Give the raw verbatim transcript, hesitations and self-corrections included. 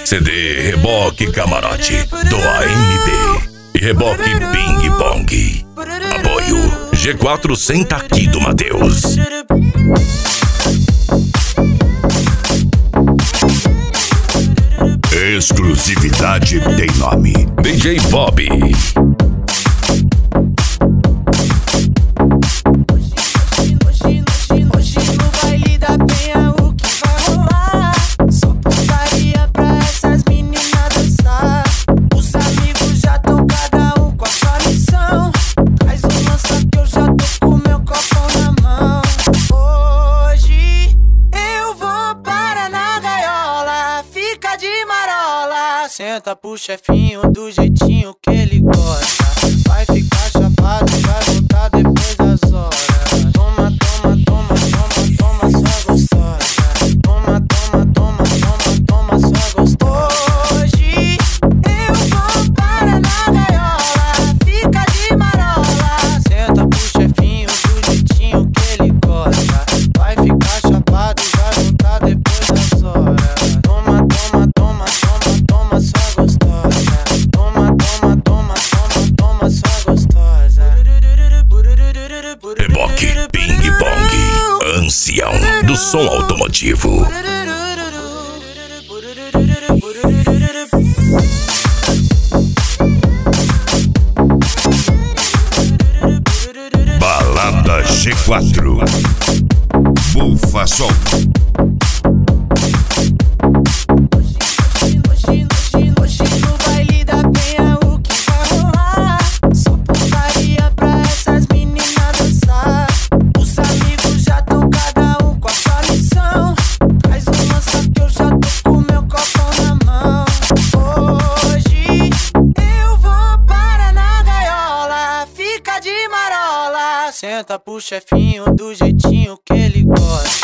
C D Reboque Camarote do A M B e Reboque Ping Pong. Apoio G quatro Senta Aqui do Matheus. Exclusividade tem nome: D J Bob. Senta pro chefinho do jeitinho que ele gosta. Vai ficar chapado, vai voltar depois das horas. Toma, toma, toma, toma, toma, sua gostosa. Toma, toma, toma, toma, toma, sua gostosa. Hoje eu vou para na gaiola, fica de marola. Senta pro chefinho do jeitinho que ele gosta. Vai ficar chapado, vai voltar depois das horas. Toma, toma, toma, toma, toma, sua gostosa. Toma, toma, toma, toma, toma, sua gostosa. Reboque Ping Pong, ancião do som automotivo. Balada G quatro, Bufa Sol. Senta pro chefinho do jeitinho que ele gosta.